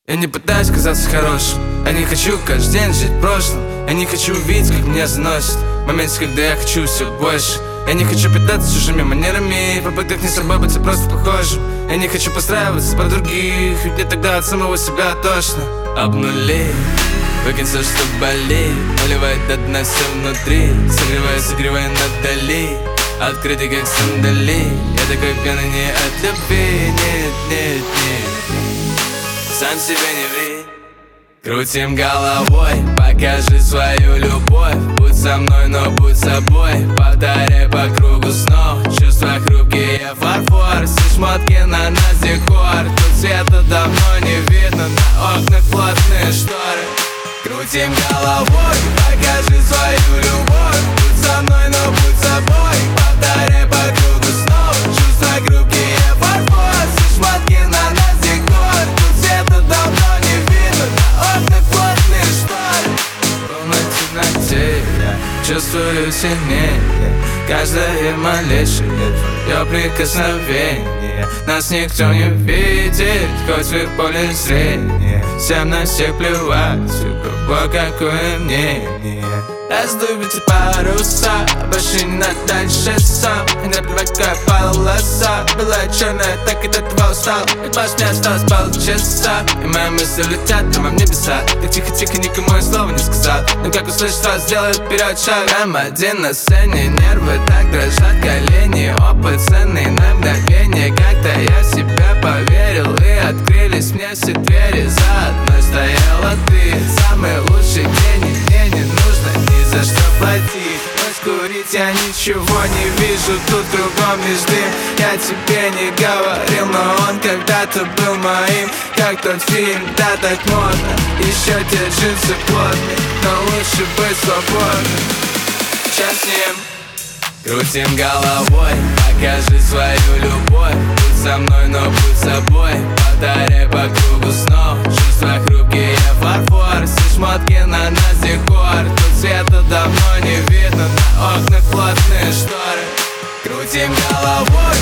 Я не пытаюсь казаться хорошим, я не хочу каждый день жить прошлым. Я не хочу видеть, как меня заносит в моменте, когда я хочу все больше. Я не хочу питаться чужими манерами, в попытках не собой быть просто похожим. Я не хочу подстраиваться под других, ведь мне тогда от самого себя тошно. Обнули, выкинь все, что болит, наливай до дна все внутри, согревай надали, открытый как сандали. Я такой пьяный не от любви, нет. Сам себе не ври. Крутим головой, покажи свою любовь. Будь со мной, но будь собой. Повторяй по кругу снова. Чувства хрупкие, фарфор. Все шмотки на нас декор. Тут света давно не видно, на окнах плотные шторы. Крутим головой, покажи свою любовь. Будь со мной, но будь собой. Повторяй по кругу снова. Чувства хрупкие, фарфор. Все шмотки на нас декор. Тут света давно не видно, на окнах плотные шторы. В темноте я чувствую сильнее каждое малейшее твое прикосновение. Нас никто не видит, хоть в их поле зрения. Всем на всех плевать, у кого какое мнение. Раздувайте паруса, больше не надо дальше сам. И наплевать, какая полоса, белая, черная, так и до этого устал. И баш, мне осталось полчаса, и мои мысли летят прямо в небеса. Так тихо-тихо, никому я слова не сказал, но как услышишь, сразу сделаю вперед шаг. М1 на сцене, нервы так дрожат, колени. Опыт ценный на мгновение, как-то я в себя поверил. И открылись мне все двери, за одной стояла ты. Самый лучший гений, мне не нужно ни за что платить. Ночь курить я ничего не вижу, тут кругом лишь дым. Я тебе не говорил, но он когда-то был моим. Как тот фильм, да, так модно. Еще те джинсы плотные, но лучше быть свободным, чем с ним. Крутим головой, покажи свою любовь. Будь со мной, но будь собой. Повторяй по кругу снова. Чувства хрупкие, фарфор. Все шмотки на нас декор. Тут света давно не видно, на окнах плотные шторы. Крутим головой,